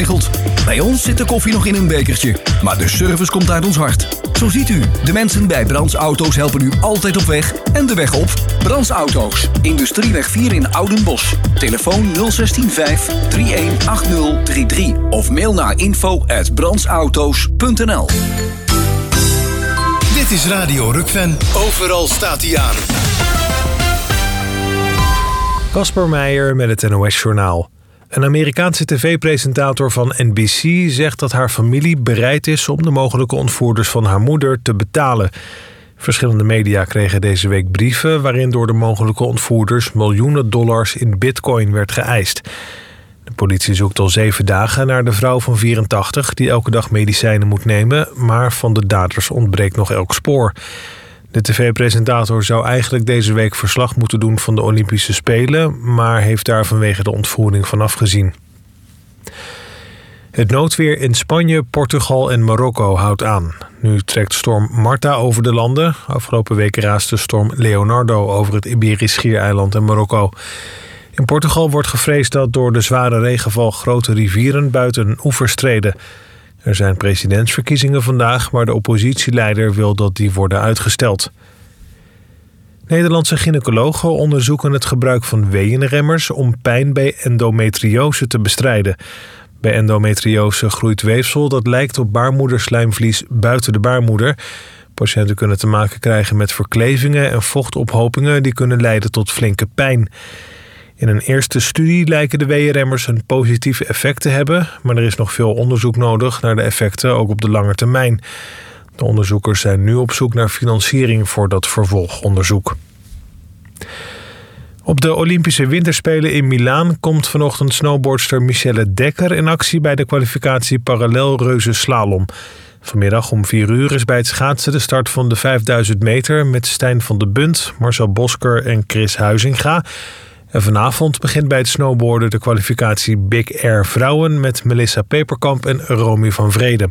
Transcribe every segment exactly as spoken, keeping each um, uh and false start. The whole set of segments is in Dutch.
geregeld. Bij ons zit de koffie nog in een bekertje, maar de service komt uit ons hart. Zo ziet u, de mensen bij Brands Auto's helpen u altijd op weg en de weg op. Brands Auto's, Industrieweg vier in Oudenbosch. Telefoon nul een zes vijf drie een acht nul drie drie of mail naar info at brandsauto's punt n l. Dit is Radio Rukven. Overal staat hij aan. Casper Meijer met het N O S-journaal. Een Amerikaanse tv-presentator van N B C zegt dat haar familie bereid is om de mogelijke ontvoerders van haar moeder te betalen. Verschillende media kregen deze week brieven waarin door de mogelijke ontvoerders miljoenen dollars in bitcoin werd geëist. De politie zoekt al zeven dagen naar de vrouw van vierentachtig die elke dag medicijnen moet nemen, maar van de daders ontbreekt nog elk spoor. De tv-presentator zou eigenlijk deze week verslag moeten doen van de Olympische Spelen, maar heeft daar vanwege de ontvoering van afgezien. Het noodweer in Spanje, Portugal en Marokko houdt aan. Nu trekt storm Marta over de landen. Afgelopen week raasde storm Leonardo over het Iberisch Schiereiland en Marokko. In Portugal wordt gevreesd dat door de zware regenval grote rivieren buiten hun oevers treden. Er zijn presidentsverkiezingen vandaag, maar de oppositieleider wil dat die worden uitgesteld. Nederlandse gynaecologen onderzoeken het gebruik van weeënremmers om pijn bij endometriose te bestrijden. Bij endometriose groeit weefsel dat lijkt op baarmoederslijmvlies buiten de baarmoeder. Patiënten kunnen te maken krijgen met verklevingen en vochtophopingen die kunnen leiden tot flinke pijn. In een eerste studie lijken de weeënremmers een positief effect te hebben, maar er is nog veel onderzoek nodig naar de effecten, ook op de lange termijn. De onderzoekers zijn nu op zoek naar financiering voor dat vervolgonderzoek. Op de Olympische Winterspelen in Milaan komt vanochtend snowboardster Michelle Dekker in actie bij de kwalificatie parallel reuze slalom. Vanmiddag om vier uur is bij het schaatsen de start van de vijfduizend meter met Stijn van de Bunt, Marcel Bosker en Chris Huizinga. En vanavond begint bij het snowboarden de kwalificatie Big Air Vrouwen met Melissa Peperkamp en Romy van Vrede.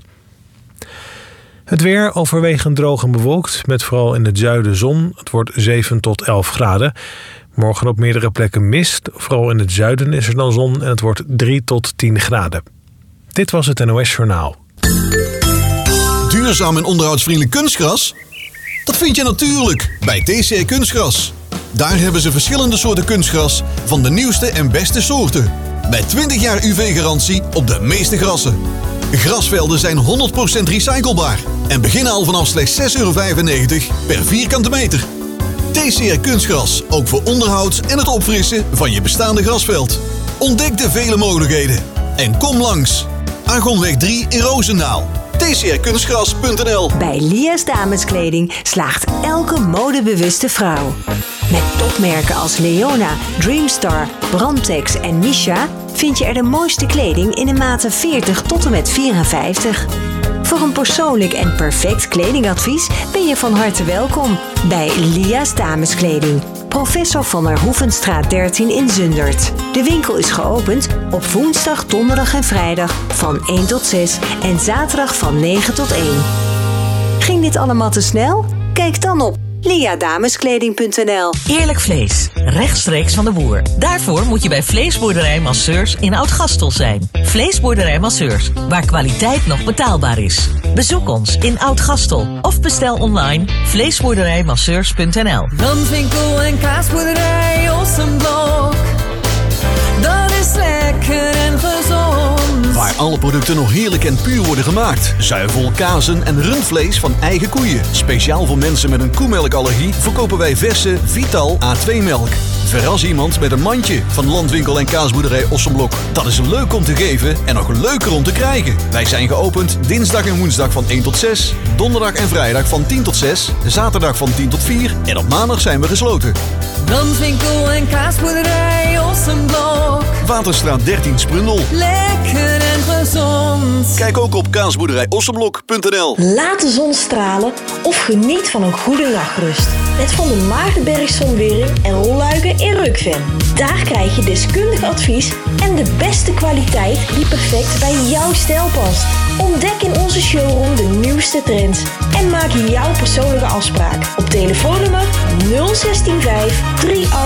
Het weer overwegend droog en bewolkt, met vooral in het zuiden zon. Het wordt zeven tot elf graden. Morgen op meerdere plekken mist. Vooral in het zuiden is er dan zon en het wordt drie tot tien graden. Dit was het N O S-journaal. Duurzaam en onderhoudsvriendelijk kunstgras? Dat vind je natuurlijk bij T C R Kunstgras. Daar hebben ze verschillende soorten kunstgras van de nieuwste en beste soorten. Met twintig jaar U V-garantie op de meeste grassen. Grasvelden zijn honderd procent recyclebaar en beginnen al vanaf slechts zes euro vijfennegentig per vierkante meter. T C R Kunstgras, ook voor onderhoud en het opfrissen van je bestaande grasveld. Ontdek de vele mogelijkheden en kom langs. Argonweg drie in Roosendaal. T C R kunstgras punt n l. Bij Lia's Dameskleding slaagt elke modebewuste vrouw. Met topmerken als Leona, Dreamstar, Brandtex en Misha vind je er de mooiste kleding in de maten veertig tot en met vierenvijftig. Voor een persoonlijk en perfect kledingadvies ben je van harte welkom bij Lia's Dameskleding. Professor van der Hoevenstraat dertien in Zundert. De winkel is geopend op woensdag, donderdag en vrijdag van één tot zes en zaterdag van negen tot één. Ging dit allemaal te snel? Kijk dan op lia dameskleding punt n l. Eerlijk vlees, rechtstreeks van de boer. Daarvoor moet je bij Vleesboerderij Masseurs in Oud-Gastel zijn. Vleesboerderij Masseurs, waar kwaliteit nog betaalbaar is. Bezoek ons in Oud-Gastel of bestel online vleesboerderijmasseurs punt n l. Landwinkel en kaasboerderij Ossenblok. Dat is lekker en gezond. Waar alle producten nog heerlijk en puur worden gemaakt. Zuivel, kazen en rundvlees van eigen koeien. Speciaal voor mensen met een koemelkallergie verkopen wij verse Vital A twee melk. Verras iemand met een mandje van Landwinkel en kaasboerderij Ossenblok. Dat is leuk om te geven en nog leuker om te krijgen. Wij zijn geopend dinsdag en woensdag van één tot zes. Donderdag en vrijdag van tien tot zes. Zaterdag van tien tot vier. En op maandag zijn we gesloten. Landwinkel en kaasboerderij Ossenblok. Waterstraat dertien Sprundel. Lekker en gezond. Kijk ook op kaasboerderij ossenblok punt n l. Laat de zon stralen of geniet van een goede nachtrust. Met Van der Maartenberg Zonwering en rolluiken in Rukven. Daar krijg je deskundig advies en de beste kwaliteit die perfect bij jouw stijl past. Ontdek in onze showroom de nieuwste trends en maak jouw persoonlijke afspraak op telefoonnummer nul zestien vijf drie acht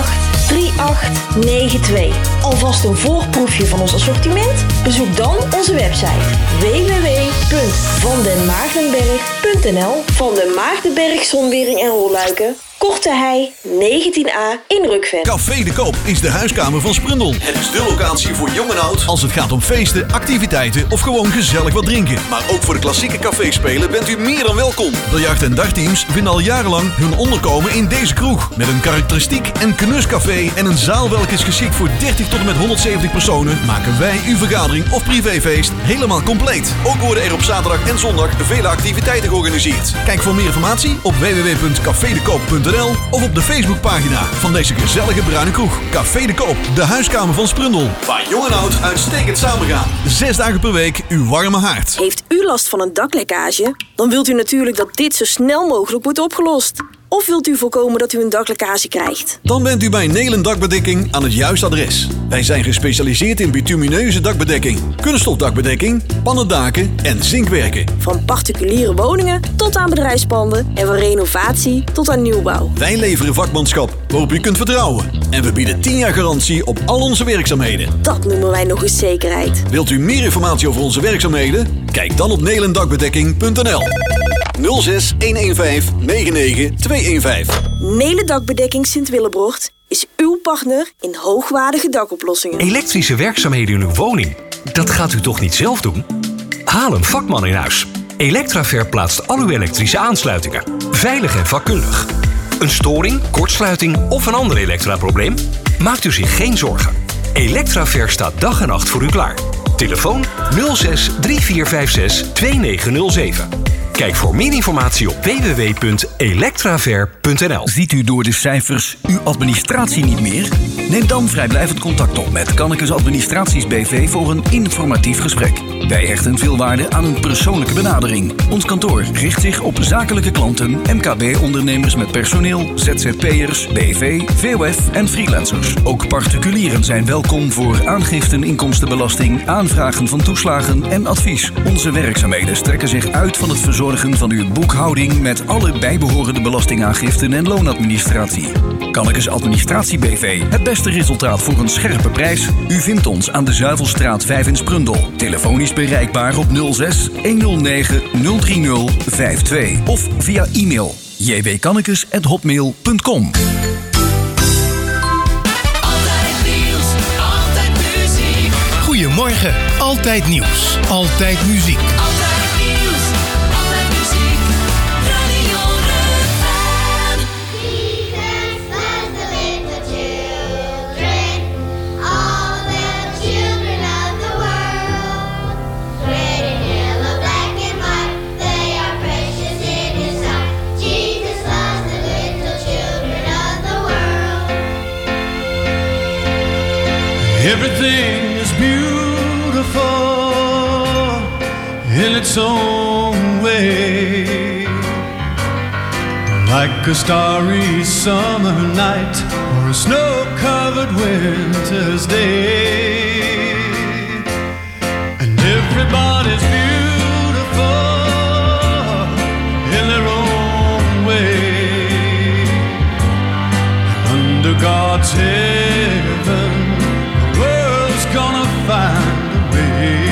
drie acht negen twee. Alvast een voorproefje van ons assortiment? Bezoek dan onze website w w w punt van den maagdenberg punt n l. Van den Maagdenberg Zonwering en Rolluiken, Korte Hei negentien a in Rukven. Café de Koop is de huiskamer van Sprundel. Het is de locatie voor jong en oud als het gaat om feesten, activiteiten of gewoon gezellig wat drinken. Maar ook voor de klassieke caféspelen bent u meer dan welkom. Biljart- en dagteams vinden al jarenlang hun onderkomen in deze kroeg. Met een karakteristiek en knuscafé en een zaal welke is geschikt voor dertig tot en met honderdzeventig personen, maken wij uw vergadering of privéfeest helemaal compleet. Ook worden er op zaterdag en zondag vele activiteiten georganiseerd. Kijk voor meer informatie op w w w punt café de koop punt n l of op de Facebookpagina van deze gezellige bruine kroeg. Café de Koop, de huiskamer van Sprundel. Waar jong en oud uitstekend samengaan. Zes dagen per week uw warme haard. Heeft u last van een daklekkage? Dan wilt u natuurlijk dat dit zo snel mogelijk wordt opgelost. Of wilt u voorkomen dat u een daklekkage krijgt? Dan bent u bij Nelen Dakbedekking aan het juiste adres. Wij zijn gespecialiseerd in bitumineuze dakbedekking, kunststofdakbedekking, pannendaken en zinkwerken. Van particuliere woningen tot aan bedrijfspanden en van renovatie tot aan nieuwbouw. Wij leveren vakmanschap waarop u kunt vertrouwen. En we bieden tien jaar garantie op al onze werkzaamheden. Dat noemen wij nog eens zekerheid. Wilt u meer informatie over onze werkzaamheden? Kijk dan op nelendakbedekking punt n l. nul zes een een vijf negen negen twee een vijf. Nelen Dakbedekking Sint-Willebrocht is uw partner in hoogwaardige dakoplossingen. Elektrische werkzaamheden in uw woning, dat gaat u toch niet zelf doen? Haal een vakman in huis. Electraver plaatst al uw elektrische aansluitingen. Veilig en vakkundig. Een storing, kortsluiting of een ander elektraprobleem? Maakt u zich geen zorgen. Electraver staat dag en nacht voor u klaar. Telefoon nul zes drie vier vijf zes twee negen nul zeven. Kijk voor meer informatie op w w w punt electraver punt n l. Ziet u door de cijfers uw administratie niet meer? Neem dan vrijblijvend contact op met Kannekes Administraties B V voor een informatief gesprek. Wij hechten veel waarde aan een persoonlijke benadering. Ons kantoor richt zich op zakelijke klanten, M K B-ondernemers met personeel, Z Z P'ers, B V, V O F en freelancers. Ook particulieren zijn welkom voor aangiften inkomstenbelasting, aanvragen van toeslagen en advies. Onze werkzaamheden strekken zich uit van het verzorgen van uw boekhouding met alle bijbehorende belastingaangiften en loonadministratie. Kannekes Administratie B V. Het beste resultaat voor een scherpe prijs? U vindt ons aan de Zuivelstraat vijf in Sprundel. Telefonisch bereikbaar op nul zes een nul negen nul drie nul vijf twee of via e-mail j w kannekes at hotmail punt com. Altijd nieuws, altijd muziek. Goedemorgen, altijd nieuws, altijd muziek. Altijd nieuws, altijd muziek. Radio Rukven. Jesus was the little children, all the children of the world. Red and yellow, black and white, they are precious in His sight. Jesus loves the little children of the world. Everything is beautiful in its own way, like a starry summer night or a snow-covered winter's day. And everybody's beautiful in their own way. Under God's heaven, the world's gonna find a way.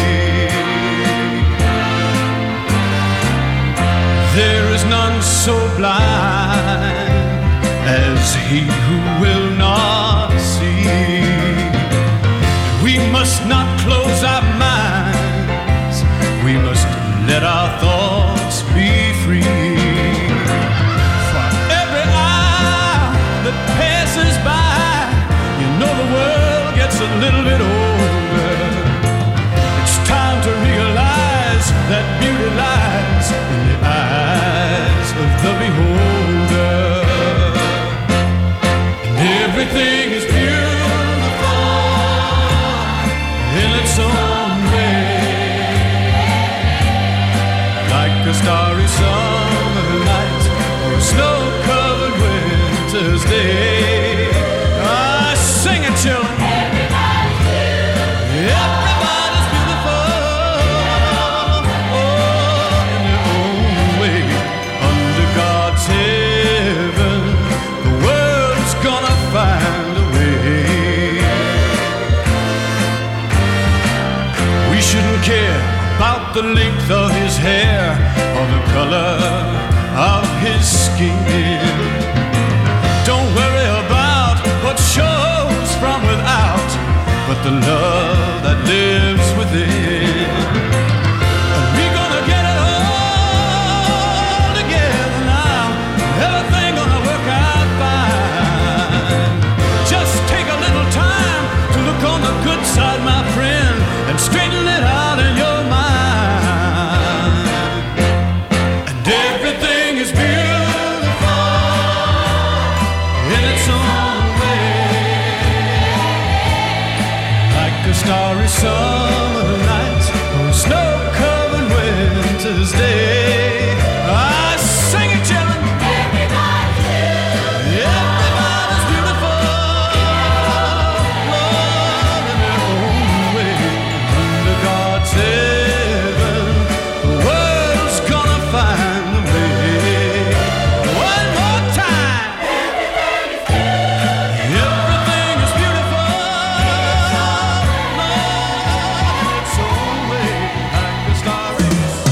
There is none so blind as he who will not see. We must not close our minds, we must let our thoughts be free. For every hour that passes by, you know the world gets a little bit older. It's time to realize that beauty lies in the eyes of the beholder. And about the length of his hair or the color of his skin. Don't worry about what shows from without, but the love that lives within. And we're gonna get it all together now. Everything gonna work out fine. Just take a little time to look on the good side, my friend, and straighten it out in your mind. And everything is beautiful in its own way, like a starry summer night or a snow-covered winter's day. I sing it, children. Everybody's beautiful. Everybody's beautiful. Love in their own way. Under God's heaven, the world's gonna find a way. One more time. Everything is beautiful. Love in its own way, like a starry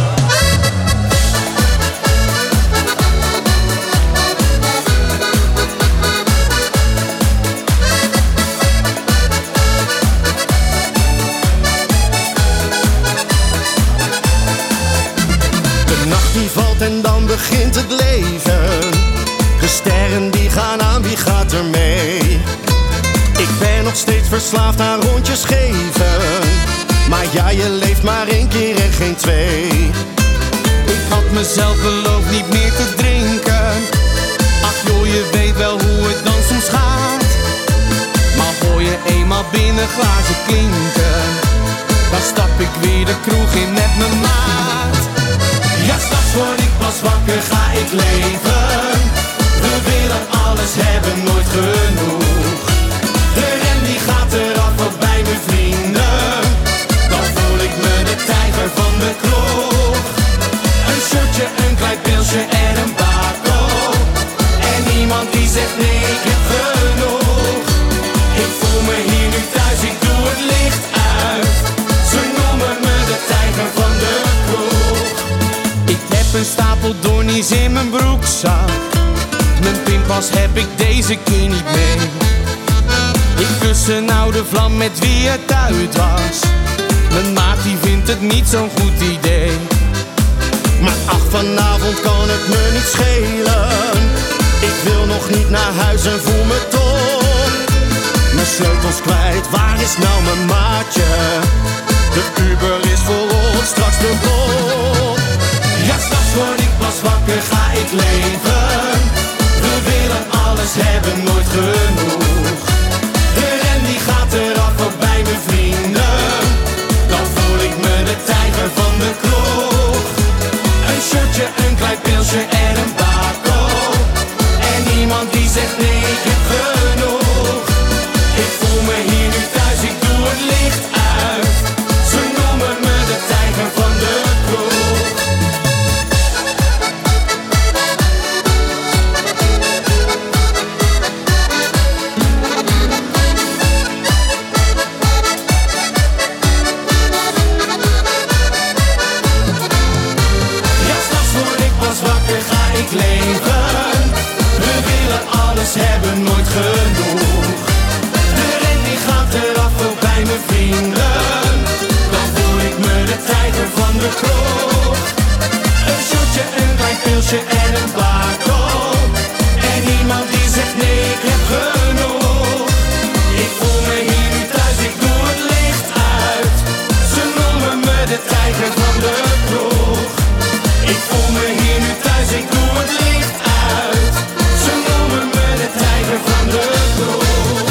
De nacht die valt en dan begint het leven. De sterren die gaan aan, wie gaat er mee? Ik ben nog steeds verslaafd aan rondjes geven. Maar ja, je leeft maar één keer en geen twee. Ik had mezelf beloofd niet meer te drinken. Ach joh, je weet wel hoe het dan soms gaat. Maar hoor je eenmaal binnen glazen klinken, dan stap ik weer de kroeg in met mijn maat. Ja, straks word ik pas wakker, ga ik leven. We willen alles hebben, nooit genoeg. De rem die gaat eraf, ook bij mijn vrienden. Dan voel ik me de tijger van de kroeg. Een shotje, een klein pilsje en een bako. En niemand die zegt nee, ik heb genoeg. Ik voel me hier nu thuis, ik doe het licht uit. Ze noemen me de tijger van de kroeg. Ik heb een stapel donnies in mijn broekzak. Mijn pinpas heb ik deze keer niet mee. Ik kus een oude vlam met wie het uit was. Mijn maat die vindt het niet zo'n goed idee. Maar ach, vanavond kan het me niet schelen. Ik wil nog niet naar huis en voel me top. Mijn sleutels kwijt, waar is nou mijn maatje? De Uber is volop, straks de boot. Ja, straks word ik pas wakker, ga ik leven. We willen alles hebben, nooit genoeg. De rem die gaat eraf, ook bij mijn vrienden. Dan voel ik me de tijger van de kroeg. Een shotje, een klein pilsje en een bako. En niemand die zegt nee, ik heb genoeg. Ik voel me hier nu thuis, ik doe het licht uit. Ze noemen me de tijger van de kroeg. Ja, straks word ik pas wakker, ga ik leven. We willen alles hebben, nooit genoeg. De ren die gaat eraf, ook bij mijn vrienden. Dan voel ik me de tijger van de kroeg. Een shotje, een klein pilsje en een bako. En niemand die zegt nee, ik heb genoeg. Ik voel me hier nu thuis, ik doe het licht uit. Ze noemen me de tijger van de kroeg. Ik voel me hier nu thuis, ik doe het licht uit. Ze noemen me de tijger van de kroeg.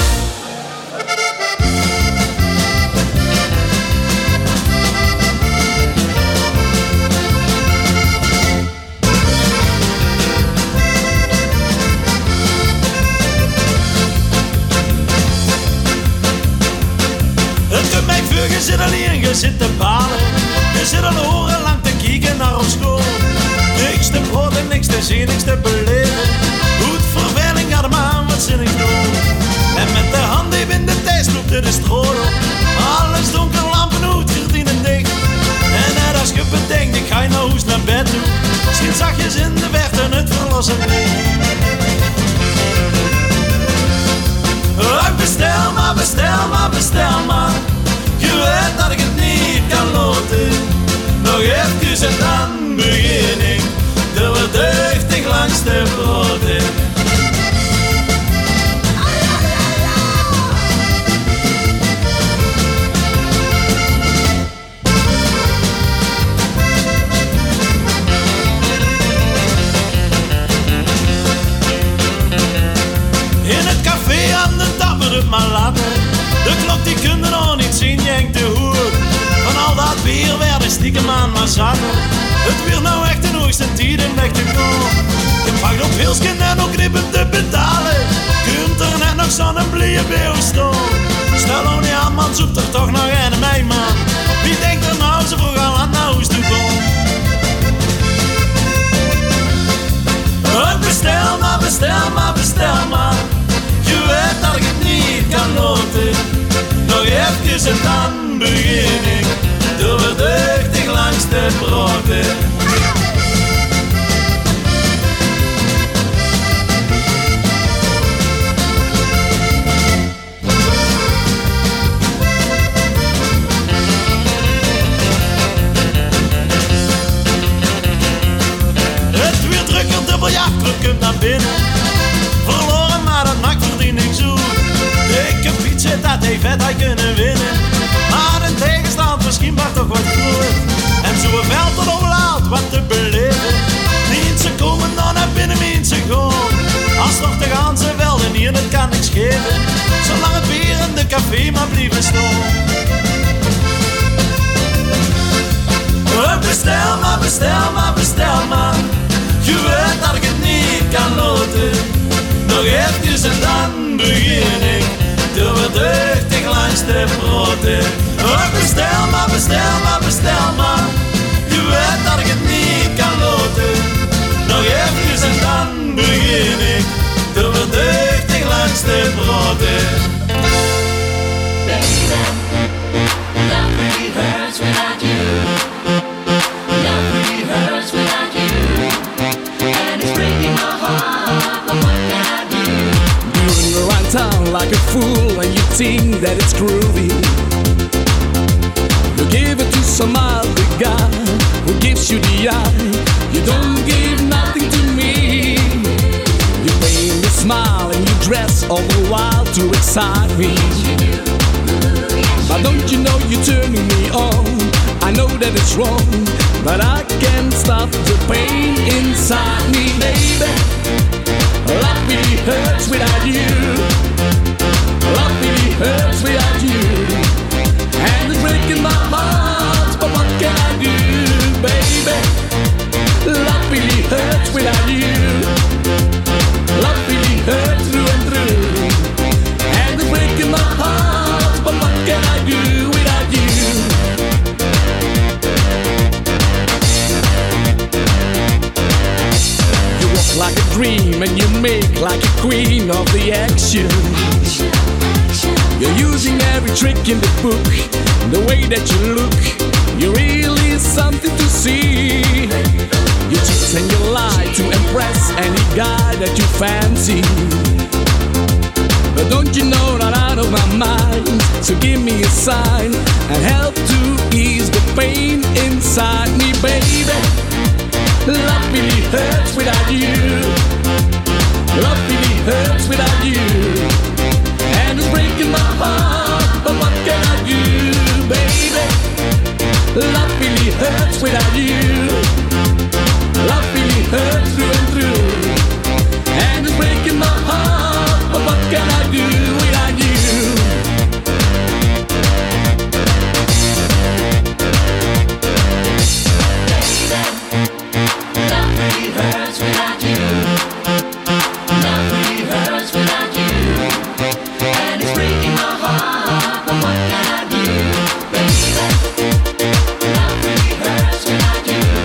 Het doet mij vuur, je zit alleen, je zit te balen. Je zit al orenlang te kijken naar ons school. Niks te horen, niks te zien, niks te beleven. Goed verveling, ga de maan, wat zin ik doen. En met de hand die in de tijd sloep er de stroom. Alles donker, lampen uit, gordijnen dicht. En het roze wijn. Ach, bestel maar, bestel maar, bestel maar. Je weet dat ik het niet kan loten. Nog even en dan begin ik. De verdeugdig langs de broden. Maar later, de klok die kunde nog niet zien, jengt de hoer. Van al dat bier werden stiekem aan maar zaten. Het weer nou echt de hoogste tijd in weg te komen. Je pakt op pilsken en ook knippen te betalen. Kunt er net nog zo'n blije beeuw staan. Stel nou niet aan man, zoekt er toch nog een mij man. Wie denkt er nou zo vroeg al aan naar huis toe komen? Bestel maar, bestel maar, bestel maar. Je weet dat ik het niet kan loten. Nog even en dan begin ik. Door verdeugdig langs de broden. Het weer drukker, de biljartclub komt naar binnen. Verloren, maar dat maakt verdien ik zo. Ik heb iets dat hij vet had kunnen winnen. Maar de tegenstand misschien maar toch wat groot. En zo'n veld tot overlaat wat te beleven. Niet ze komen dan naar binnen, niet ze gaan. Als toch de ganse velden hier, dat kan niks geven. Zolang het bier in de café maar blijven staan. Bestel maar, bestel maar, bestel maar. Je weet dat ik het niet kan loten. Nog even en dan begin ik. Door verdeugdig langs de broden. Oh, bestel maar, bestel maar, bestel maar. Je weet dat ik het niet kan loten. Nog even en dan begin ik. Door verdeugdig langs de broden. Baby, love really hurts without you. Love really hurts without you. And it's breaking my heart, but what can I do? Doing around town like a fool and you think that it's groovy. You give it to some other guy who gives you the eye. You don't give nothing to me. You paint me smile and you dress all the while to excite me. But don't you know you're turning me on? I know that it's wrong, but I can't stop the pain inside me, baby. Love really hurts without you. Love really hurts without you. And it's breaking my heart, but what can I do, baby? Love really hurts without you. Love really hurts through and through. And it's breaking my heart, but what can I do without you? You walk like a dream and you make like a queen of the action. You're using every trick in the book. The way that you look, you're really something to see. You cheat and you lie to impress any guy that you fancy. But don't you know that out of my mind? So give me a sign and help to ease the pain inside me, baby. Love really hurts without you. Love really hurts without you. And it's breaking my heart, but what can I do, baby? Love really hurts without you. Love really hurts through and through. And it's breaking my heart, but what can I do without you? Love really hurts without you. Love really hurts without you. And it's breaking my heart, but what can I do, baby? Love really hurts without you.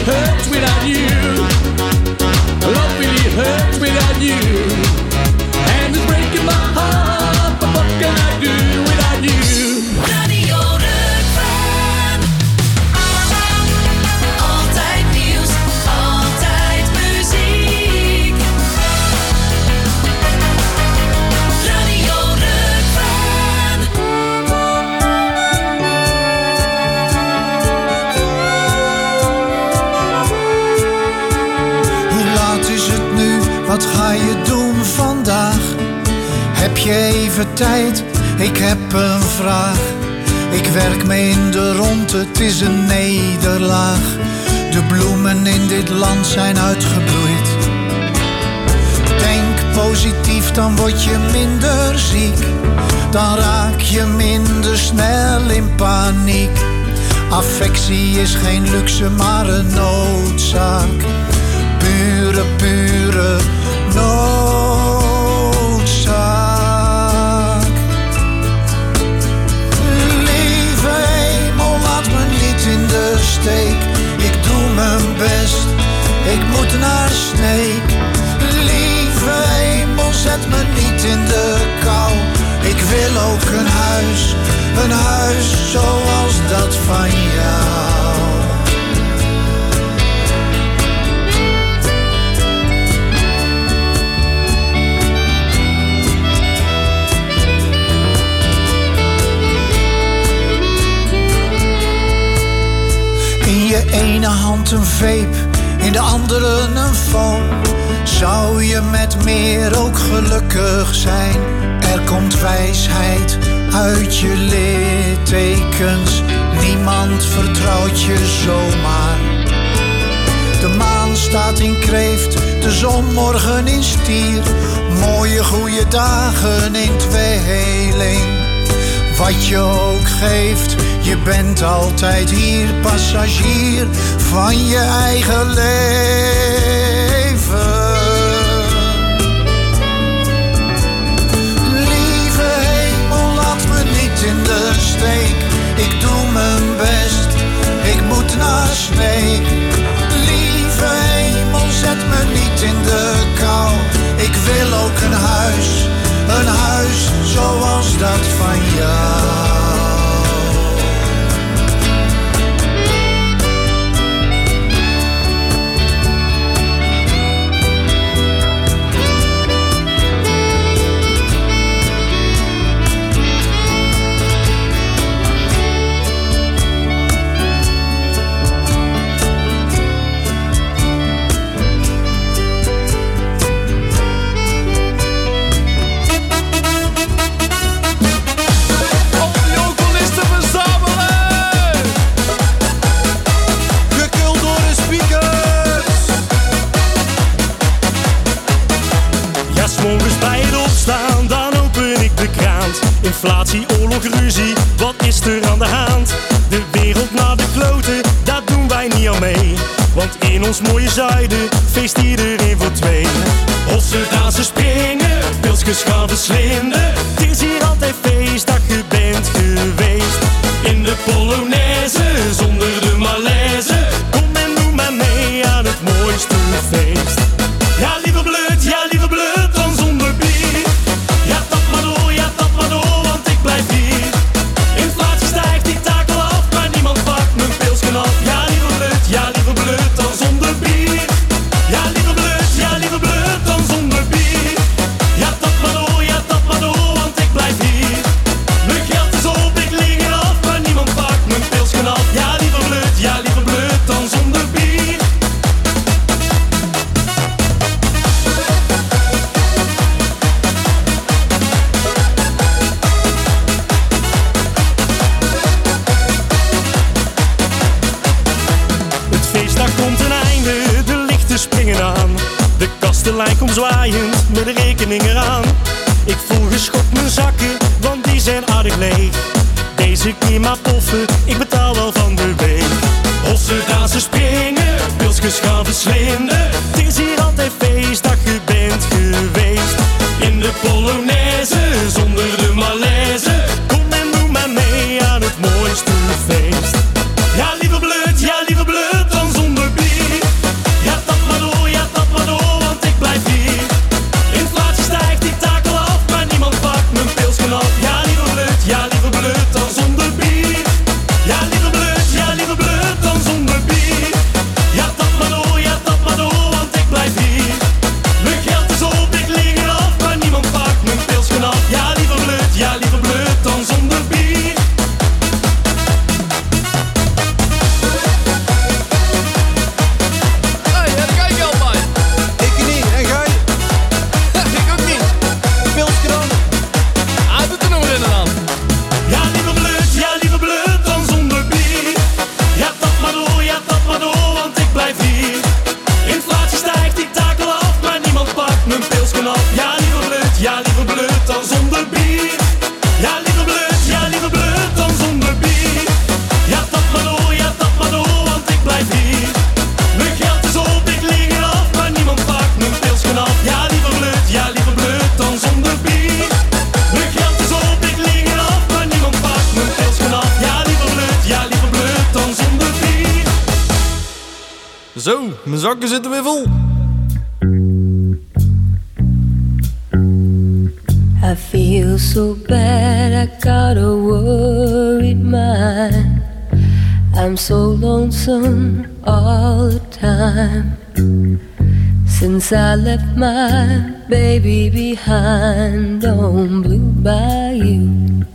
hurts without you. Love really hurts without you. And it's breaking my heart, but what can I do without you? Radio Rukven. Altijd nieuws, altijd muziek. Radio Rukven. Hoe laat is het nu? Wat ga je doen vandaag? Heb je even tijd? Ik heb een vraag. Ik werk me in de rond, het is een nederlaag. De bloemen in dit land zijn uitgebloeid. Denk positief, dan word je minder ziek. Dan raak je minder snel in paniek. Affectie is geen luxe, maar een noodzaak. Pure, pure noodzaak. Lieve hemel, laat me niet in de steek. Ik doe mijn best, ik moet naar Sneek. Lieve hemel, zet me niet in de kou. Ik wil ook een huis, een huis zoals dat van jou. In je ene hand een vape, in de andere een phone. Zou je met meer ook gelukkig zijn? Er komt wijsheid uit je littekens. Niemand vertrouwt je zomaar. De maan staat in Kreeft, de zon morgen in Stier. Mooie goede dagen in tweeling. Wat je ook geeft, je bent altijd hier, passagier van je eigen leven. Lieve hemel, laat me niet in de steek. Ik doe mijn best, ik moet naar Sneek. Lieve hemel, zet me niet in de kou. Ik wil ook een huis, een huis zoals dat van jou. Inflatie, oorlog, ruzie, wat is er aan de hand? De wereld naar de kloten, daar doen wij niet aan mee. Want in ons mooie zuiden feest iedereen voor twee. Hossen, dansen, springen, pilsjes gaan verslinden. Het is hier altijd feest dat je bent geweest. In de Polonaise, zonder de malaise. Kom en doe maar mee aan het mooiste feest. Ja, lieve blut, ja, lieve blut, dan zonder bier. Ja, dat maar door, ja, dat maar door. Inflatie stijgt, die takel af, maar niemand pakt mijn pilsken af. Ja, lieve blut, ja, lieve blut, dan zonder bier. Ja, lieve blut, ja, lieve blut, dan zonder bier. Ja, dat maar door, ja, dat maar door, want ik blijf hier. Mijn geld is op, ik lig eraf, maar niemand pakt mijn pilsken af. Ja, lieve blut, ja, lieve blut, dan zonder bier. Springen aan. De kastelein komt zwaaiend met de rekening eraan. Ik voel geschokt mijn zakken, want die zijn aardig leeg. Deze keer maar poffen, ik betaal wel van de week. Hossen, dansen, springen, pilsjes gaan verslinden. Het is hier altijd feest dat je bent geweest. In de Polonaise, zonder de malaise. Kom en doe maar mee aan het mooiste feest. Ja, lieve blut, ja, lieve blut, dan zonder bier. Zo, mijn zakken zitten weer vol. I feel so bad, I got a worried mind. I'm so lonesome all the time. Since I left my baby behind on Blue Bayou.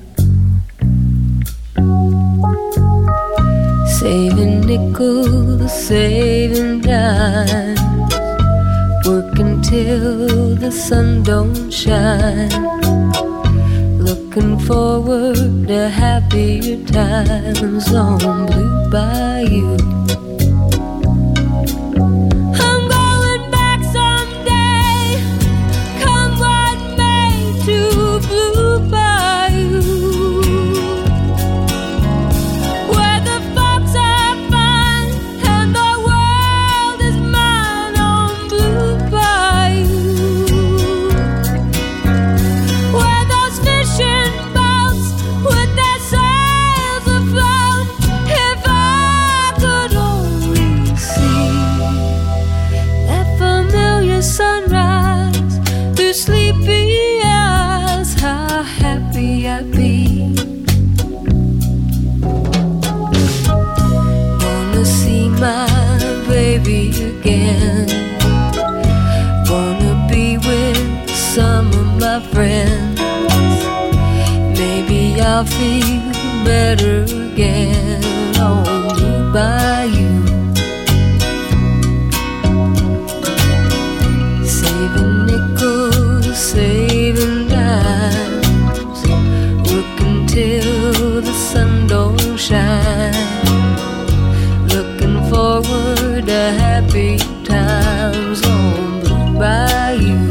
Saving nickels, saving dimes, working till the sun don't shine. Looking forward to happier times on Blue Bayou. I'm going back someday, come what may, to Blue Bayou, where the folks are fine and the world is mine on Blue Bayou, where those fishing boats with their sails afloat. If I could only see that familiar sunrise through sleepy eyes, how happy I'd be. Wanna see my baby again, wanna be with some of my friends. Maybe I'll feel better again on Blue Bayou. Saving nickels, saving dimes, working till the sun don't shine. Looking forward to happy times on Blue Bayou.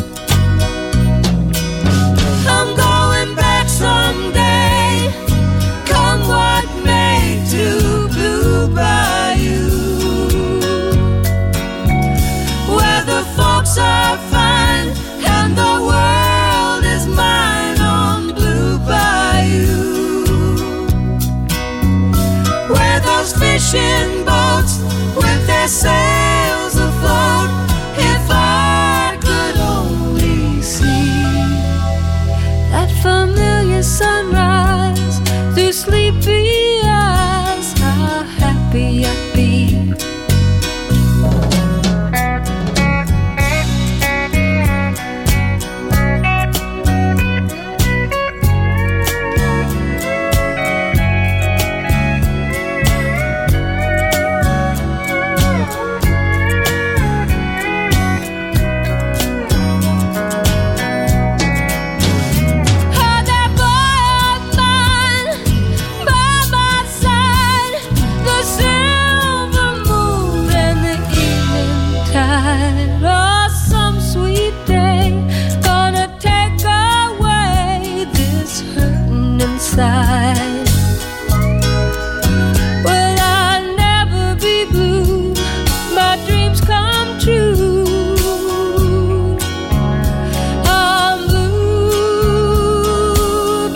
I'm going back someday, come what may, to Blue Bayou, where the folks are fine and the world is mine on Blue Bayou, where those fishing boats with their sails afloat. If I could only see that familiar sunrise through sleepy eyes, how happy I'd be. Had that boy of mine by my side, the silver moon and the evening tide. Oh, some sweet day gonna take away this hurting inside. Will I never be blue? My dreams come true. On Blue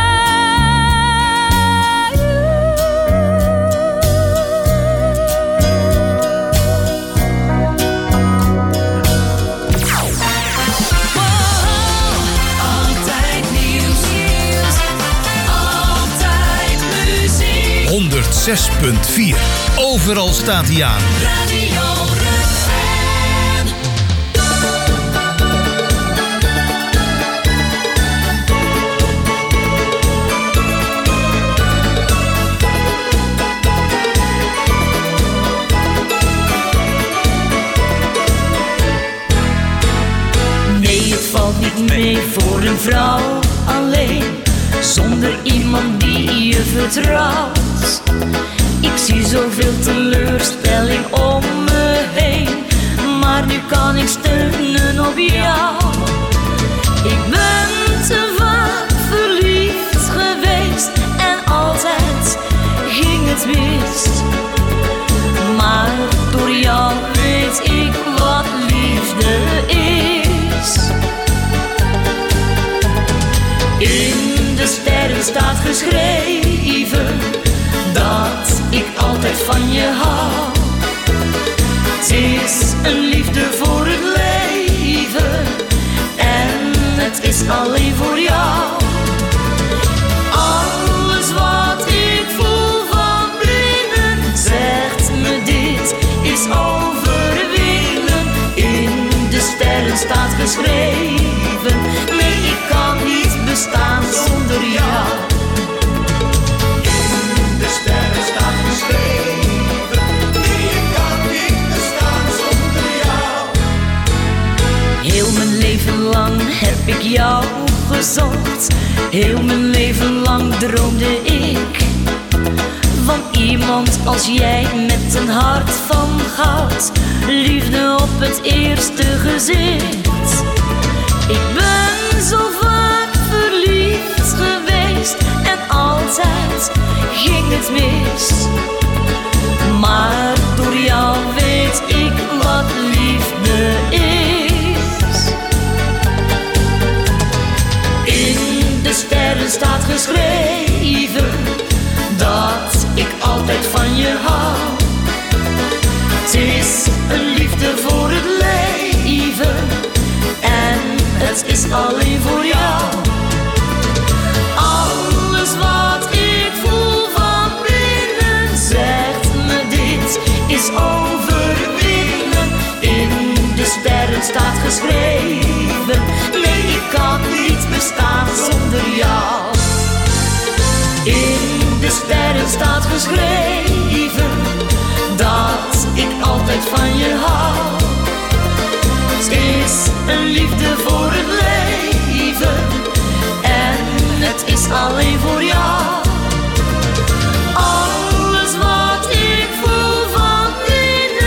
Altijd nieuws, altijd muziek. honderdzes punt vier. Overal staat hij aan. Radio Refrain. Nee, het valt niet mee voor een vrouw alleen, zonder iemand die je vertrouwt. Ik zie zoveel teleurstelling om me heen, maar nu kan ik steunen op jou. Ik ben te vaak verliefd geweest en altijd ging het mis. Maar door jou weet ik wat liefde is. In de sterren staat geschreven dat ik altijd van je hou. is alleen voor jou. Alles wat ik voel van binnen zegt me dit is overwinnen. In de sterren staat geschreven, nee ik kan niet bestaan zonder jou. In de sterren staat geschreven, nee ik kan niet bestaan zonder jou. Heel mijn leven lang heb ik jou gezocht. Heel mijn leven lang droomde ik van iemand als jij met een hart van goud. Liefde op het eerste gezicht. Ik ben zo vaak verliefd geweest en altijd ging het mis. Maar door jou weet ik wat liefde is. In de sterren staat geschreven dat ik altijd van je hou. Het is een liefde voor het leven en het is alleen voor jou. Alles wat ik voel van binnen zegt me dit is overwinnen. In de sterren staat geschreven, nee ik kan niet bestaan zonder jou. In de sterren staat geschreven dat ik altijd van je hou. Het is een liefde voor het leven en het is alleen voor jou. Alles wat ik voel van binnen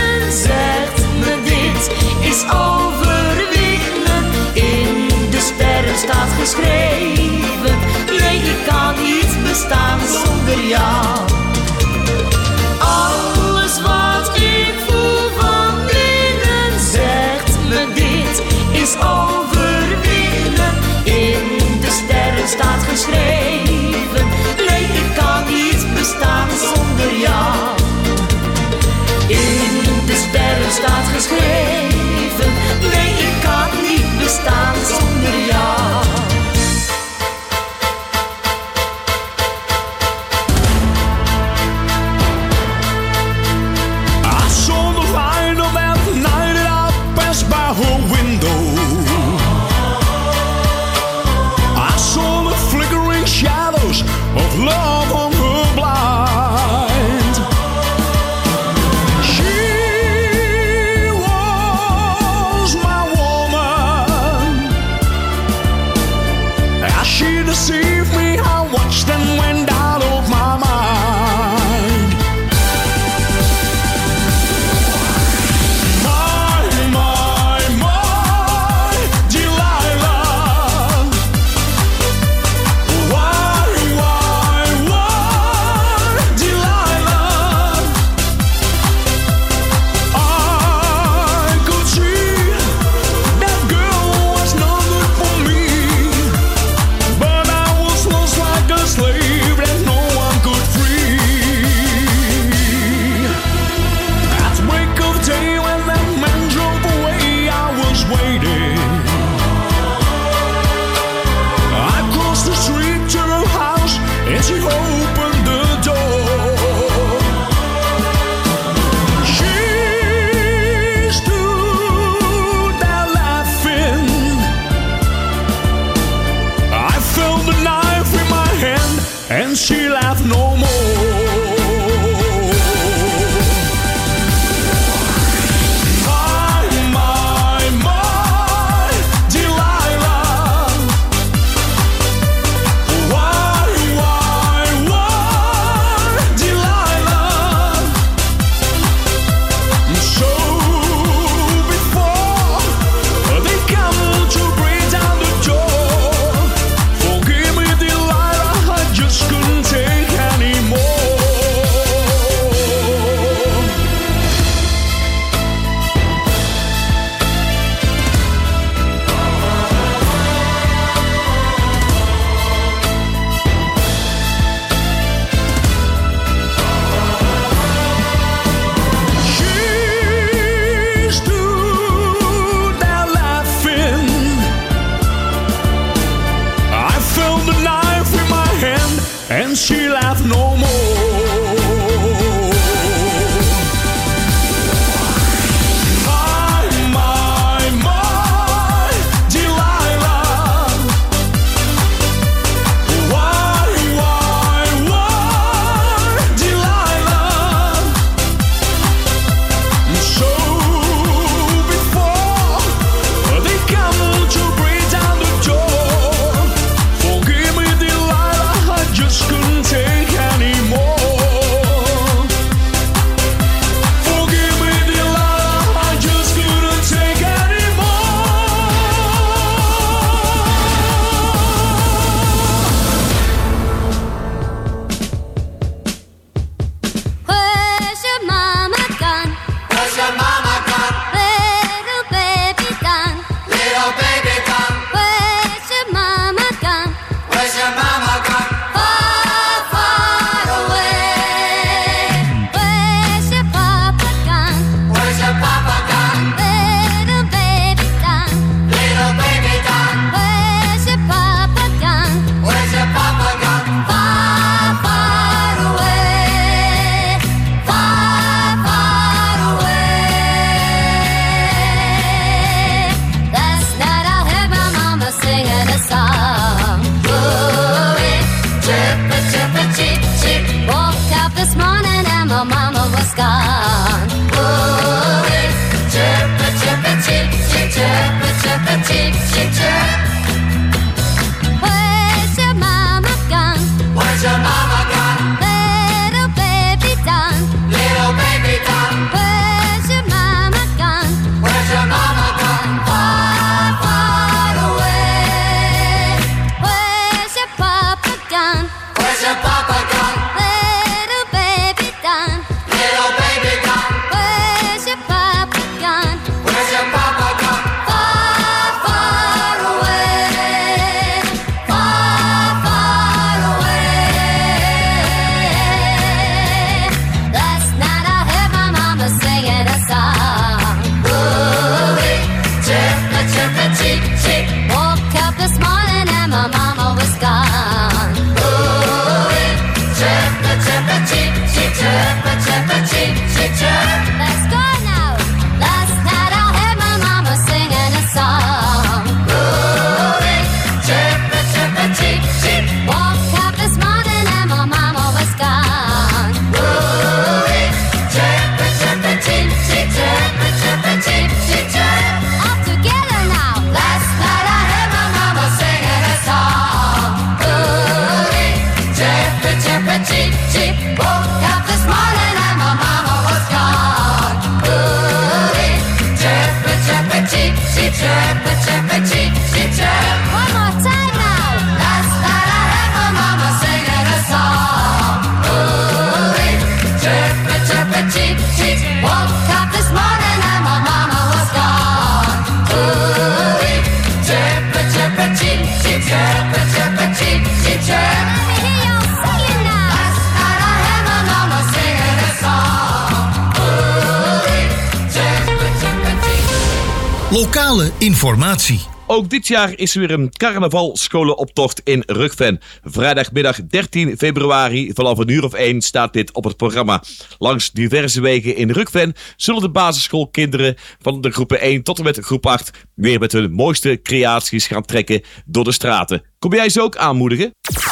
Lokale informatie. Ook dit jaar is er weer een carnavalscholenoptocht in Rugven. Vrijdagmiddag dertien februari vanaf een uur of één staat dit op het programma. Langs diverse wegen in Rugven zullen de basisschoolkinderen van de groepen één tot en met groep acht weer met hun mooiste creaties gaan trekken door de straten. Kom jij ze ook aanmoedigen?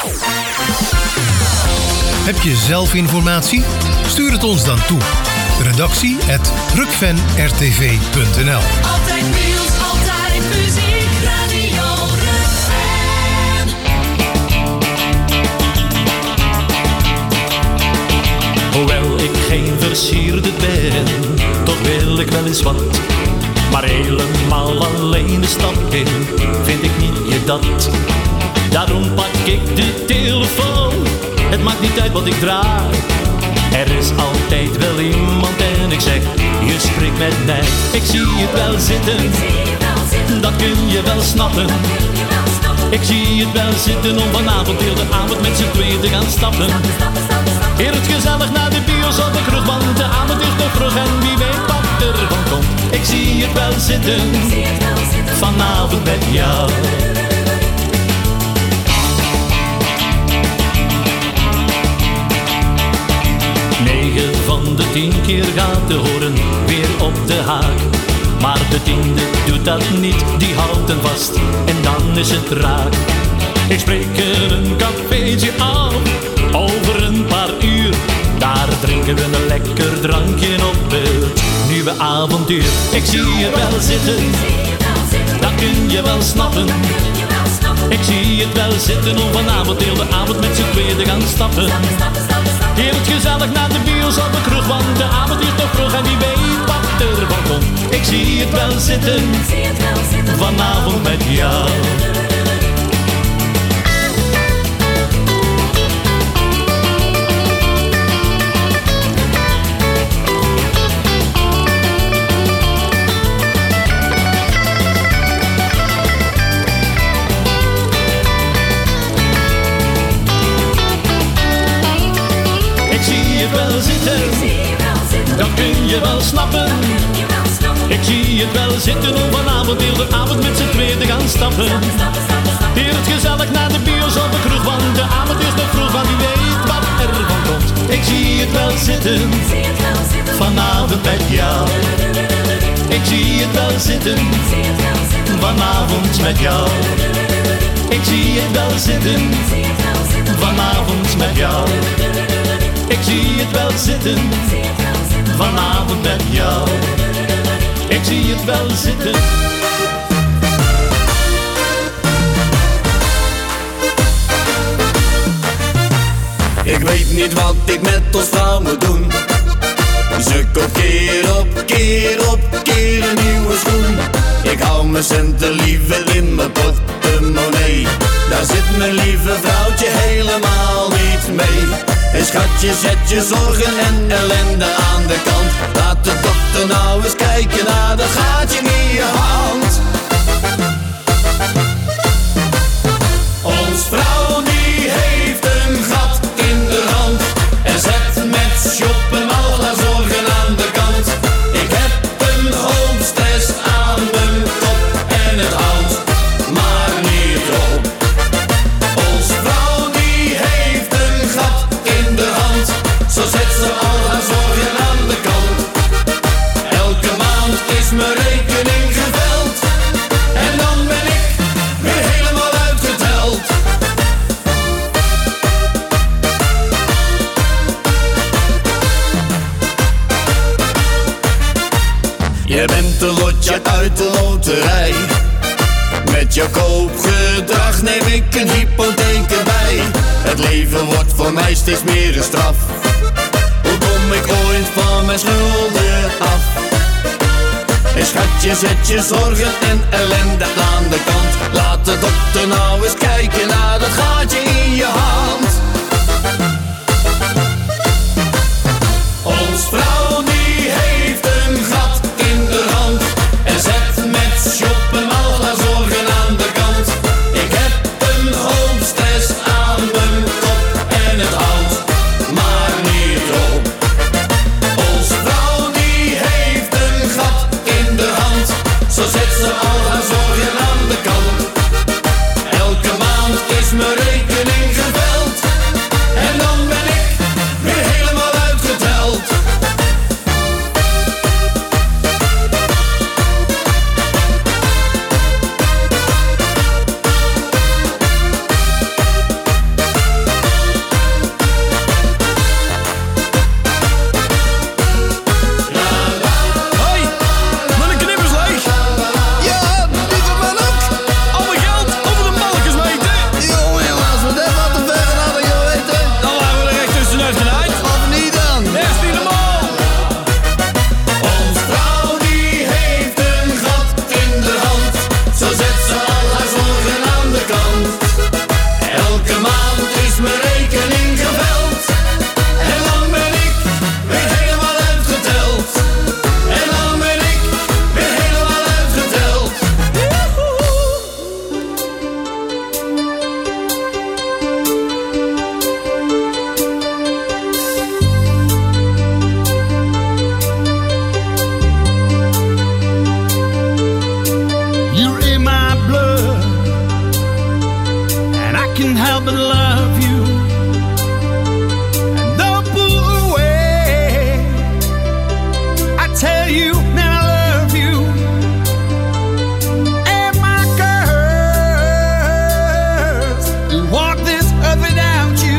Heb je zelf informatie? Stuur het ons dan toe. Redactie at rukven r t v punt n l. Altijd nieuws, altijd muziek, Radio Rukven. Hoewel ik geen versierde ben, toch wil ik wel eens wat. Maar helemaal alleen de stad in, vind ik niet je dat. Daarom pak ik de telefoon, het maakt niet uit wat ik draai. Er is altijd wel iemand en ik zeg, je spreekt met mij. Ik zie het wel zitten, dat kun je wel snappen. Ik zie het wel zitten om vanavond heel de avond met z'n tweeën te gaan stappen. Heerlijk gezellig naar de bios op de kroeg, want de avond is nog vroeg en wie weet wat er van komt. Ik zie het wel zitten, vanavond met jou. Negen van de tien keer gaat de horen weer op de haak. Maar de tiende doet dat niet, die houdt hem vast en dan is het raak. Ik spreek er een cafeetje af, over een paar uur. Daar drinken we een lekker drankje op het nieuwe avontuur. Ik zie je wel zitten, dat kun je wel snappen. Ik zie het wel zitten om vanavond heel de avond met z'n tweeën te gaan stappen. Heerlijk gezellig naar de bios op de kroeg, want de avond is nog vroeg en wie weet wat er van komt. Ik zie het wel zitten, vanavond met jou. Wel zitten, dat kun je wel snappen. Ik zie het wel zitten om vanavond heel de avond met z'n tweeën te gaan stappen. Heerlijk gezellig naar de bios op de kroeg, want de avond is nog vroeg, want wie weet wat er van komt. Ik zie het wel zitten, vanavond met jou. Ik zie het wel zitten, vanavond met jou. Ik zie het wel zitten, vanavond met jou. Ik zie het wel zitten, vanavond met jou. Ik zie het wel zitten. Ik weet niet wat ik met ons vrouw moet doen. Ze koopt keer op keer op keer een nieuwe schoen. Ik hou mijn centen liever in mijn portemonnee. Daar zit mijn lieve vrouwtje helemaal niet mee. En schatje, zet je zorgen en ellende aan de kant. Laat de dokter nou eens kijken naar dat gaatje in je hand. Ons vrouw die heeft een gat in de hand. En zet met shoppen al haar zorgen aan de kant. Ik heb een hoop stress aan mijn kop en het houdt maar niet op. Ons vrouw die heeft een gat in de hand. Zo zet ze al haar zorgen aan de kant. Elke maand is mijn rekening geveld. En dan ben ik weer helemaal uitgeteld. Je bent een lotje uit de loterij. Met je koopgedrag neem ik een hypotheek erbij. Het leven wordt voor mij steeds meer een straf. Hoe kom ik ooit van mijn schulden af? En schatje, zet je zorgen en ellende aan de kant. Laat de dokter nou eens kijken naar dat gaatje in je hand. Ons vrouw die heeft een gat in de hand. En zet met shoppen al haar zorgen aan de kant. Ik heb een hoop stress aan mijn kop en het houdt maar niet op. Ons vrouw die heeft een gat in de hand. Zo zet help but love you and don't pull away. I tell you that I love you and my curse to walk this earth without you.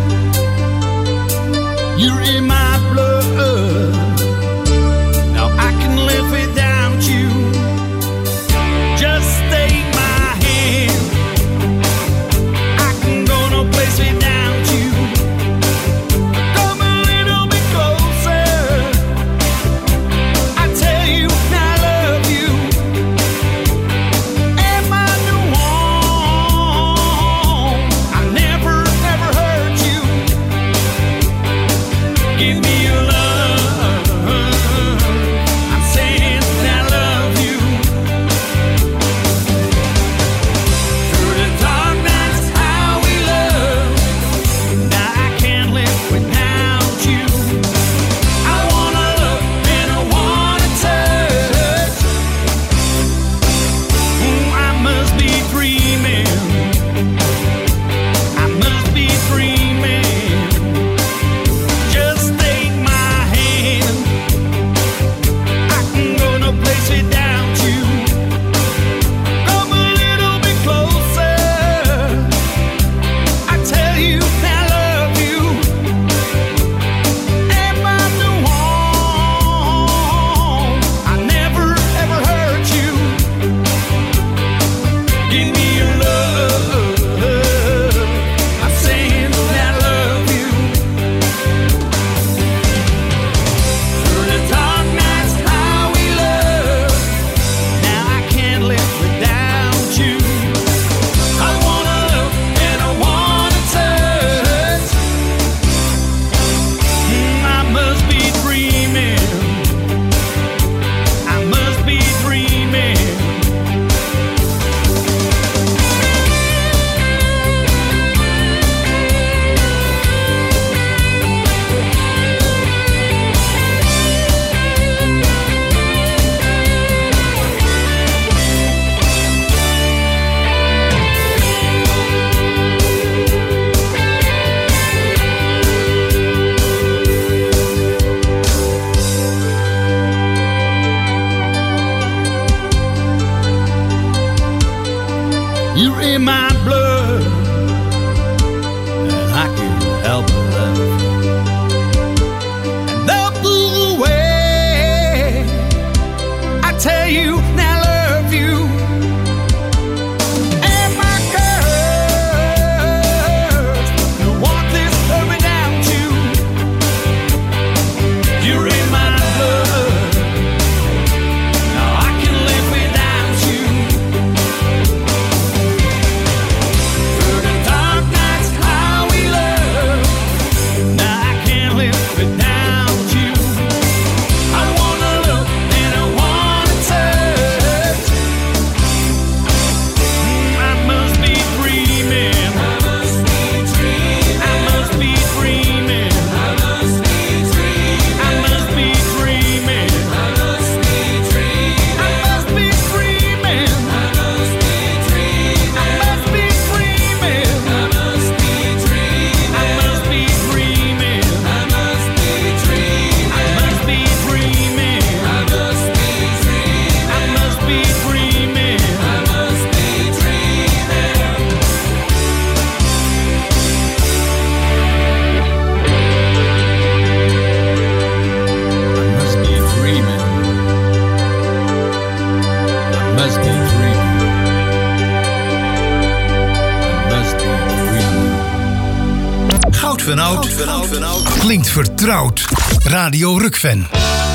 You're in my blood. Now I can live without you. Just take my hand. I can go no place without you. Come a little bit closer. I tell you I love you. Am I the one? I never, never hurt you. Give me your love. I'm saying that I love you. Through the dark nights, how we love. Now I can't live without you. I wanna love and I wanna touch. Ooh, I must be dreaming. I must be dreaming. Just take my hand. I can go no place without you. Come a little bit closer. I tell you that I love you. Am I the one? I never ever hurt you. Give me your love. I'm saying that I love you. Through the dark nights, how we love. Now I can't live without you. I wanna love and I wanna touch. Mm, I must be dreaming. I must be dreaming. You're in my blood, and I can't help but love you. And they'll pull away. I tell you that I love you. And my curse to walk this earth without you. You're in my blood. Now I can live without you. Through the dark nights, how we love. Now I can't live without you. I wanna love and I wanna touch. Mm, I must be dreaming. I must be dreaming. I must be dreaming. I must be dreaming. I must be dreaming. I must be dreaming. I must be dreaming. I must be dreaming. I must be dreaming. I must be dreaming. I must be dreaming. I must be dreaming. I must be dreaming. I must be dreaming. I must be dreaming. I must be dreaming. I must be dreaming. I must be dreaming. Goud van oud klinkt vertrouwd. Radio Rukven.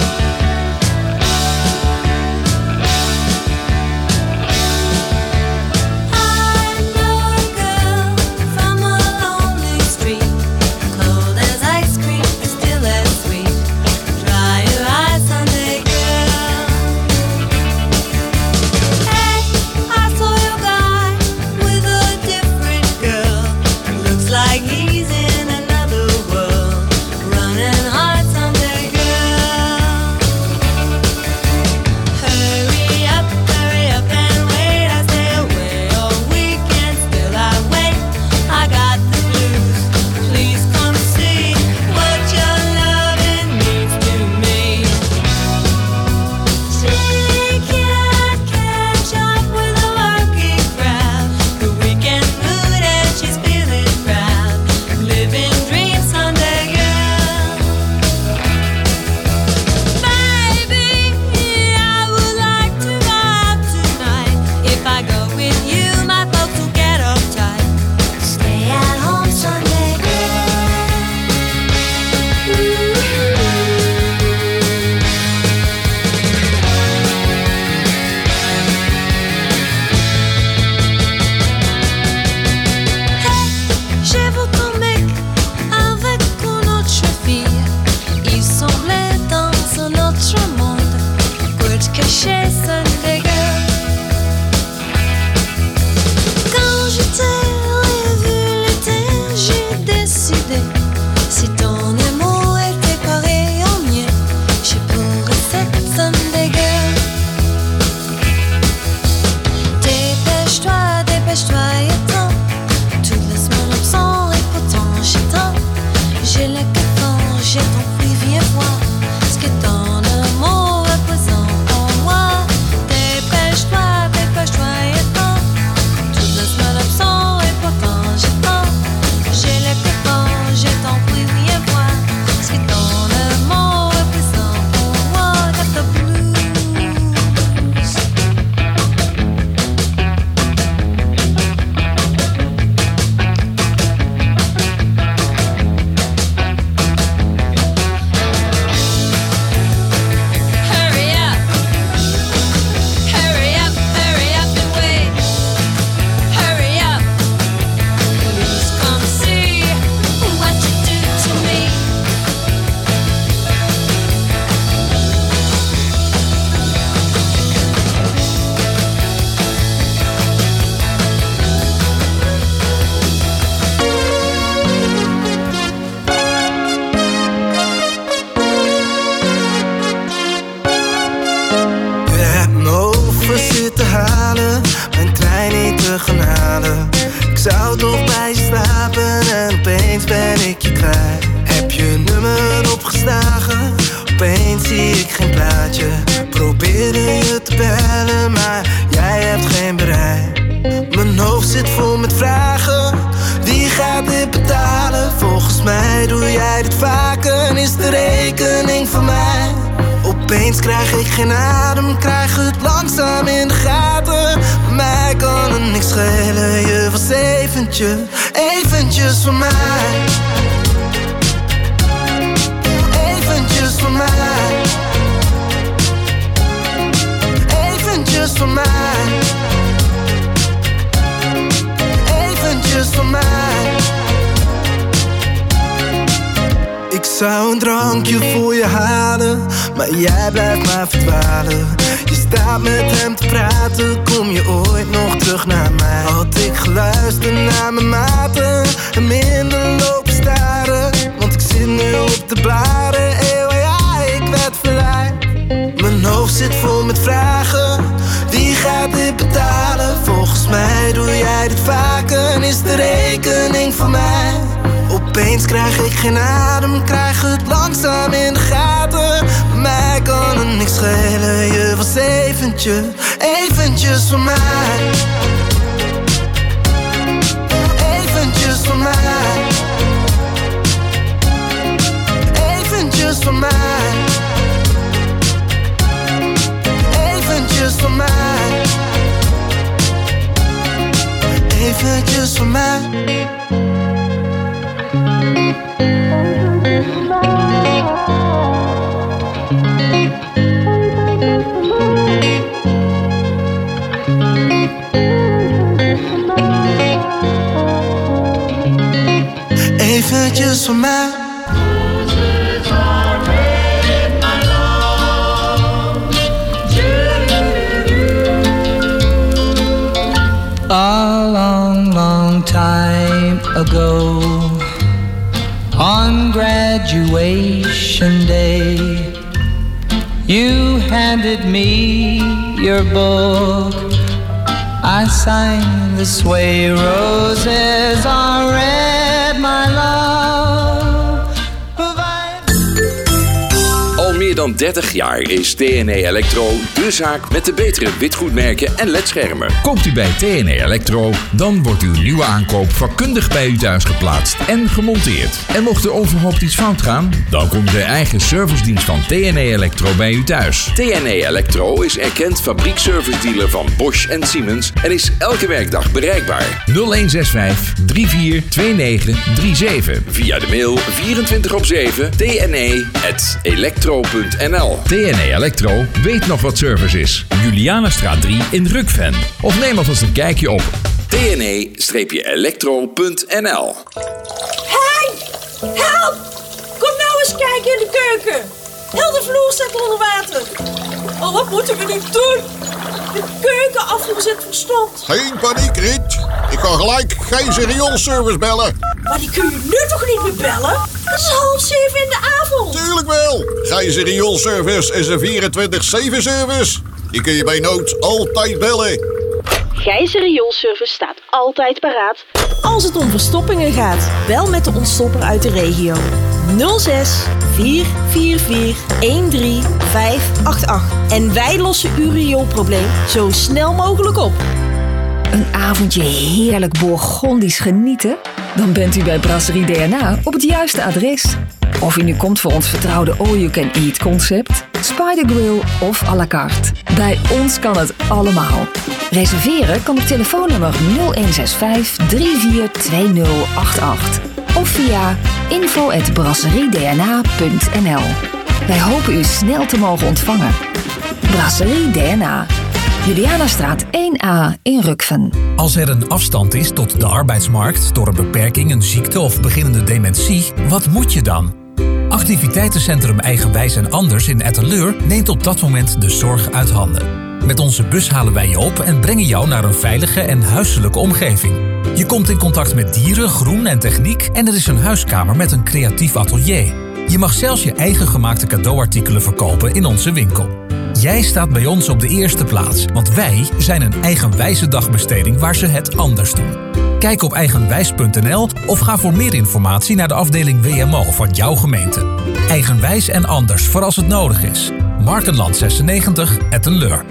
From a lonely street, cold as ice cream, still as sweet. Dry your eyes, Sunday girl. Hey, I saw your guy with a different girl. Looks like he's in another world, running hard, Sunday girl. Sunday girl. Quand je t'ai revu l'été, j'ai décidé, si ton amour était pareil au mien, je pourrais cette Sunday girl. Dépêche-toi, dépêche-toi et temps, tout laisse-moi l'absent et pourtant j'attends. J'ai le cœur quand j'ai ton prix, viens voir ce que ton amour représente en moi. Dépêche-toi, dépêche-toi et temps, tout laisse-moi l'absent et pourtant j'attends. J'ai le cœur quand j'ai ton prix, viens voir ce que ton amour représente pour moi. Got the blues. Hurry up, hurry up, hurry up and wait. Hurry up, please come see what you do to me. Je hebt me over zitten halen, mijn trein niet te gaan halen. Ik zou toch bij je slapen en opeens ben ik je kwijt. Heb je nummer opgeslagen, opeens zie ik geen plaatje. Probeerde je te bellen, maar jij hebt geen bereik. Mijn hoofd zit vol met vragen, wie gaat dit betalen? Volgens mij doe jij dit vaker en is de rekening van mij. Opeens krijg ik geen adem, krijg het langzaam in de gaten. Mij kan er niks schelen, je was eventjes, eventjes van mij. Eventjes van mij. Eventjes van mij. Eventjes van mij. Ik zou een drankje voor je halen, maar jij blijft maar verdwalen. Je staat met hem te praten, kom je ooit nog terug naar mij? Had ik geluisterd naar mijn maten en minder lopen staren, want ik zit nu op de blaren, eeuw ja, ik werd verleid. Mijn hoofd zit vol met vragen, wie gaat dit betalen? Volgens mij doe jij dit vaker en is de rekening van mij. Opeens krijg ik geen adem, krijg het langzaam in de gaten. Mij kan er niks schelen, je was eventjes, eventjes van mij. Eventjes van mij. Eventjes van mij. Eventjes van mij. Eventjes van mij. Eventjes van mij. A long, long time ago, on graduation day, you handed me your book. I signed this way, roses are red, my love. Al meer dan dertig jaar is T N E Electro de zaak met de betere witgoedmerken en ledschermen. Koopt u bij T N E Electro, dan wordt uw nieuwe aankoop vakkundig bij u thuis geplaatst en gemonteerd. En mocht er onverhoopt iets fout gaan, dan komt de eigen servicedienst van T N E Electro bij u thuis. T N E Electro is erkend fabriekservice-dealer van Bosch en Siemens en is elke werkdag bereikbaar. nul een zes vijf drie vier twee negen drie zeven. Via de mail vierentwintig op zeven tne at electro punt n l. T N E Electro weet nog wat service is. Julianastraat drie in Rukven. Of neem alvast een kijkje op T N E electro punt n l. Hey! Help! Kom nou eens kijken in de keuken. Heel de vloer staat onder water. Oh, wat moeten we nu doen? De keukenafvoer zit verstopt. Geen paniek, Riet. Ik kan gelijk Gijzer rioolservice bellen. Maar die kun je nu toch niet meer bellen? Het is half zeven in de avond. Tuurlijk wel. Gijzer rioolservice is een vierentwintig zeven service. Die kun je bij nood altijd bellen. Gijzer Rioolservice staat altijd paraat als het om verstoppingen gaat. Bel met de ontstopper uit de regio. nul zes vier vier vier een drie vijf acht acht. En wij lossen uw rioolprobleem zo snel mogelijk op. Een avondje heerlijk Bourgondisch genieten? Dan bent u bij Brasserie D N A op het juiste adres. Of u nu komt voor ons vertrouwde all-you-can-eat concept, Spider Grill of à la carte. Bij ons kan het allemaal. Reserveren kan op telefoonnummer nul een zes vijf drie vier twee nul acht acht of via info at brasseriedna punt n l. Wij hopen u snel te mogen ontvangen. Brasserie D N A. Julianastraat één A in Rukven. Als er een afstand is tot de arbeidsmarkt door een beperking, een ziekte of beginnende dementie, wat moet je dan? Activiteitencentrum Eigenwijs en Anders in Etteleur neemt op dat moment de zorg uit handen. Met onze bus halen wij je op en brengen jou naar een veilige en huiselijke omgeving. Je komt in contact met dieren, groen en techniek en er is een huiskamer met een creatief atelier. Je mag zelfs je eigen gemaakte cadeauartikelen verkopen in onze winkel. Jij staat bij ons op de eerste plaats, want wij zijn een eigenwijze dagbesteding waar ze het anders doen. Kijk op eigenwijs punt n l of ga voor meer informatie naar de afdeling W M O van jouw gemeente. Eigenwijs en anders voor als het nodig is. Markenland zesennegentig, Ettenleur.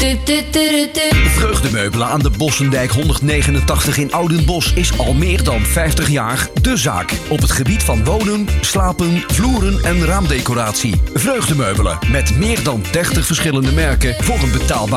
Vreugdemeubelen aan de Bossendijk honderdnegenentachtig in Oudenbosch is al meer dan vijftig jaar de zaak. Op het gebied van wonen, slapen, vloeren en raamdecoratie. Vreugdemeubelen met meer dan dertig verschillende merken voor een betaalbaar